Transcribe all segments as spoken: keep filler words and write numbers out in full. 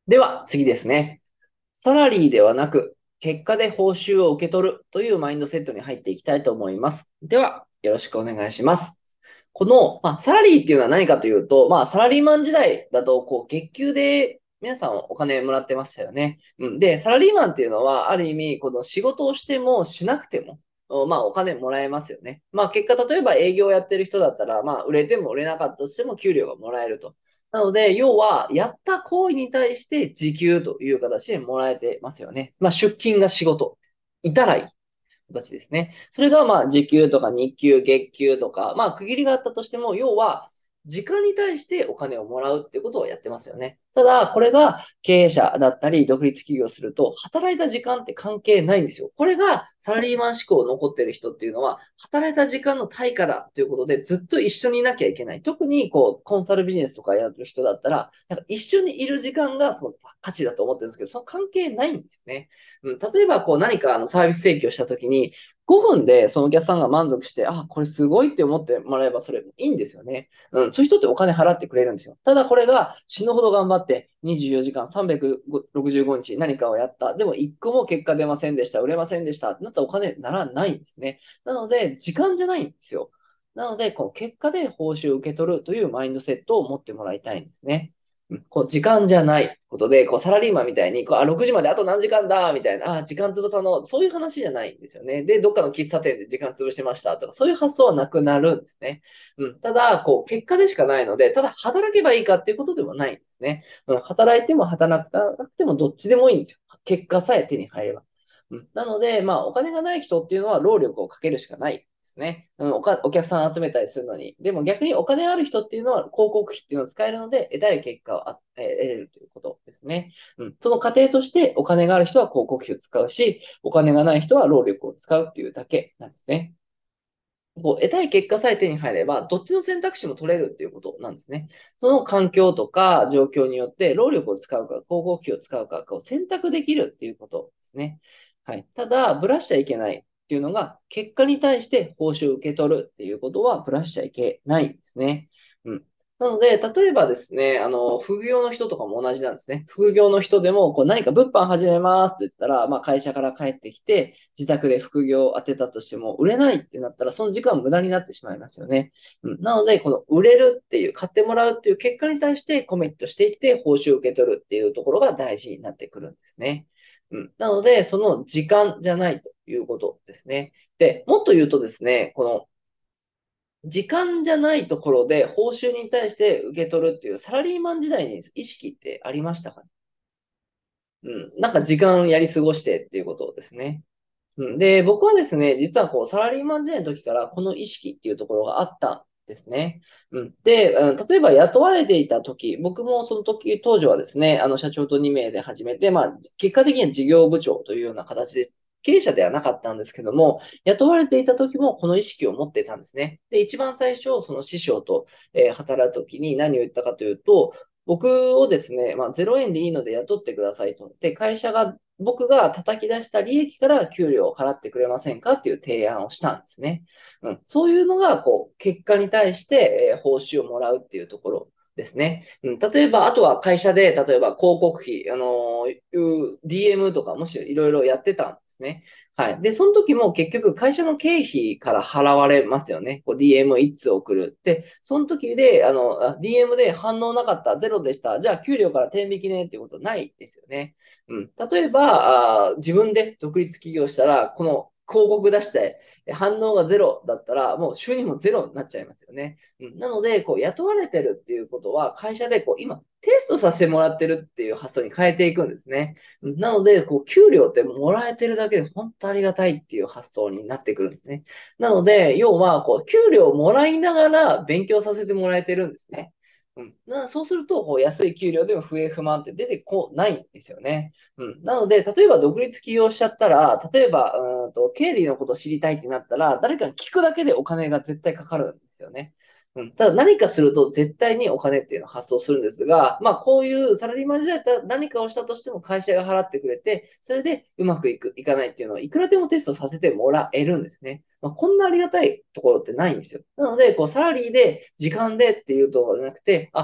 では、次ですね。サラリーではなく、結果で報酬を受け取るというマインドセットに入っていきたいと思います。では、よろしくお願いします。この、まあ、サラリーっていうのは何かというと、まあ、サラリーマン時代だと、こう、月給で皆さんお金もらってましたよね。うん。で、サラリーマンっていうのは、ある意味、この仕事をしてもしなくても、おまあ、お金もらえますよね。まあ、結果、例えば営業をやってる人だったら、まあ、売れても売れなかったとしても給料がもらえると。なので、要は、やった行為に対して時給という形でもらえてますよね。まあ、出勤が仕事。いたらいい形ですね。それが、まあ、時給とか日給、月給とか、まあ、区切りがあったとしても、要は、時間に対してお金をもらうっていうことをやってますよね。ただ、これが経営者だったり、独立企業すると、働いた時間って関係ないんですよ。これがサラリーマン思考残ってる人っていうのは、働いた時間の対価だということで、ずっと一緒にいなきゃいけない。特に、こう、コンサルビジネスとかやる人だったら、なんか一緒にいる時間がその価値だと思ってるんですけど、その関係ないんですよね。うん、例えば、こう、何かあのサービス提供したときに、ごふんでそのお客さんが満足して、あ、これすごいって思ってもらえばそれいいんですよね。うん、そういう人ってお金払ってくれるんですよ。ただこれが死ぬほど頑張ってにじゅうよじかんさんびゃくろくじゅうごにち何かをやった。でもいっこも結果出ませんでした。売れませんでした。ってなったらお金ならないんですね。なので、時間じゃないんですよ。なので、こう結果で報酬を受け取るというマインドセットを持ってもらいたいんですね。うんこう時間じゃないことで、こうサラリーマンみたいに、こうあ、ろくじまであと何時間だみたいな、あ、時間潰さの、そういう話じゃないんですよね。で、どっかの喫茶店で時間潰してましたとか、そういう発想はなくなるんですね。うん、ただ、こう、結果でしかないので、ただ働けばいいかっていうことでもないんですね。うん、働いても働くなくてもどっちでもいいんですよ。結果さえ手に入れば。うん、なので、まあ、お金がない人っていうのは労力をかけるしかないですね。うん、おか、お客さん集めたりするのに。でも逆にお金ある人っていうのは広告費っていうのを使えるので、得たい結果をあ、えー得れるということですね。うん、その過程としてお金がある人は広告費を使うし、お金がない人は労力を使うっていうだけなんですね。こう得たい結果さえ手に入れば、どっちの選択肢も取れるっていうことなんですね。その環境とか状況によって、労力を使うか、広告費を使うかを選択できるっていうことですね。はい。ただ、ブラしちゃいけないっていうのが、結果に対して報酬を受け取るっていうことは、ブラしちゃいけないんですね。うん。なので、例えばですね、あの、副業の人とかも同じなんですね。副業の人でも、こう何か物販始めますって言ったら、まあ会社から帰ってきて、自宅で副業を当てたとしても、売れないってなったら、その時間無駄になってしまいますよね。うん、なので、この売れるっていう、買ってもらうっていう結果に対してコミットしていって、報酬を受け取るっていうところが大事になってくるんですね。うん、なので、その時間じゃないということですね。で、もっと言うとですね、この時間じゃないところで報酬に対して受け取るっていうサラリーマン時代に意識ってありましたかね？うん。なんか時間やり過ごしてっていうことですね。うん。で、僕はですね、実はこう、サラリーマン時代の時からこの意識っていうところがあったんですね。うん。で、うん、例えば雇われていた時、僕もその時、当時はですね、あの、社長とに名で始めて、まあ、結果的には事業部長というような形で、経営者ではなかったんですけども、雇われていた時もこの意識を持っていたんですね。で、一番最初、その師匠と、えー働く時に何を言ったかというと、僕をですね、まあ、ゼロえんでいいので雇ってくださいと。で、会社が僕が叩き出した利益から給料を払ってくれませんかっていう提案をしたんですね。うん、そういうのが、こう、結果に対して、えー報酬をもらうっていうところですね。うん、例えば、あとは会社で、例えば広告費、あのー ディーエム とかもしいろいろやってたんですね。はい。で、その時も結局会社の経費から払われますよね。こう ディーエムいっつ送る。で、その時で、あの、あ ディーエム で反応なかった、ゼロでした。じゃあ給料から天引きねっていうことないですよね。うん。例えば、あ自分で独立起業したら、この広告出して反応がゼロだったら、もう収入もゼロになっちゃいますよね。うん、なので、こう、雇われてるっていうことは、会社でこう、今、テストさせてもらってるっていう発想に変えていくんですね。うんなので、こう、給料ってもらえてるだけで本当ありがたいっていう発想になってくるんですね。なので、要は、こう、給料をもらいながら勉強させてもらえてるんですね。うん、なそうすると、こう安い給料でも不平不満って出てこないんですよね。うん、なので、例えば独立起業しちゃったら、例えば、うんと、経理のことを知りたいってなったら、誰かに聞くだけでお金が絶対かかるんですよね。うん、ただ何かすると絶対にお金っていうのを発送するんですが、まあこういうサラリーマン時代だったら何かをしたとしても会社が払ってくれて、それでうまくいく、いかないっていうのはいくらでもテストさせてもらえるんですね。まあこんなありがたいところってないんですよ。なので、こうサラリーで時間でっていうところじゃなくて、あ、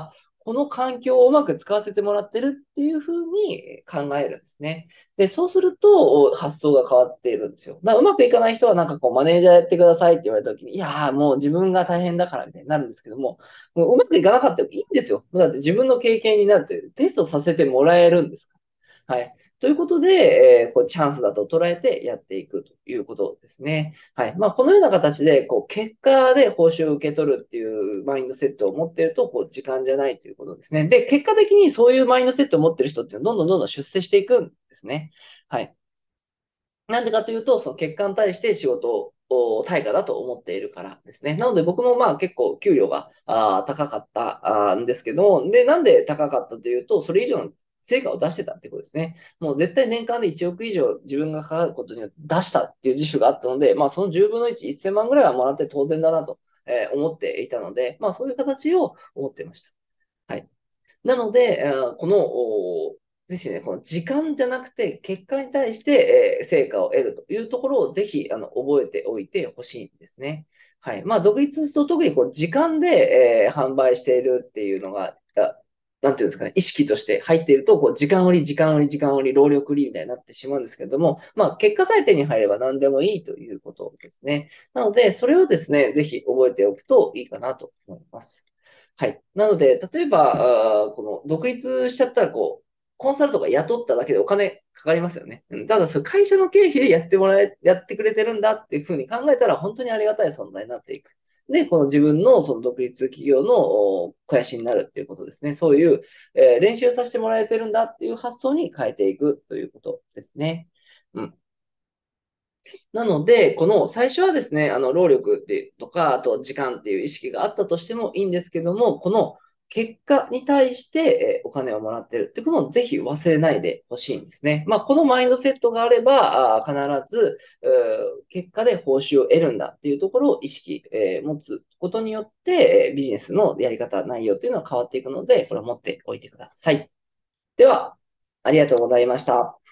この環境をうまく使わせてもらってるっていうふうに考えるんですね。で、そうすると発想が変わっているんですよ。だからうまくいかない人はなんかこうマネージャーやってくださいって言われた時に、いやーもう自分が大変だからみたいになるんですけども、もううまくいかなかったらいいんですよ。だって自分の経験になるってテストさせてもらえるんですから。はい。ということで、えーこうチャンスだと捉えてやっていくということですね。はい。まあ、このような形で、こう、結果で報酬を受け取るっていうマインドセットを持っていると、こう、時間じゃないということですね。で、結果的にそういうマインドセットを持っている人ってどんどんどんどん出世していくんですね。はい。なんでかというと、その結果に対して仕事を対価だと思っているからですね。なので僕もまあ結構給料があー高かったあーんですけども、で、なんで高かったというと、それ以上の成果を出してたってことですね。もう絶対年間でいちおく以上自分がかかることによって出したっていう自主があったので、まあそのじゅうぶんのいち、せんまんぐらいはもらって当然だなと、えー思っていたので、まあそういう形を思っていました。はい。なので、あーこの、おぜひね、この時間じゃなくて、結果に対して、えー成果を得るというところをぜひ、あの、覚えておいてほしいんですね。はい。まあ、独立すると特にこう、時間で、えー販売しているっていうのが、あなんていうんですかね、意識として入っていると、こう、時間売り、時間売り、時間売り、労力売りみたいになってしまうんですけれども、まあ、結果さえ手に入れば何でもいいということですね。なので、それをですね、ぜひ覚えておくといいかなと思います。はい。なので、例えば、あーこの独立しちゃったら、こう、コンサルとか雇っただけでお金かかりますよね。うん、ただ、それ会社の経費でやってもらえ、やってくれてるんだっていうふうに考えたら、本当にありがたい存在になっていく。で、この自分のその独立企業のお肥やしになるっていうことですね。そういう、えー練習させてもらえてるんだっていう発想に変えていくということですね。うん。なので、この最初はですね、あの、労力っていうとか、あと時間っていう意識があったとしてもいいんですけども、この結果に対して、えーお金をもらってるってことをぜひ忘れないでほしいんですね。まあ、このマインドセットがあれば、あー必ず、うー結果で報酬を得るんだっていうところを意識、えー持つことによって、えービジネスのやり方、内容っていうのは変わっていくので、これを持っておいてください。では、ありがとうございました。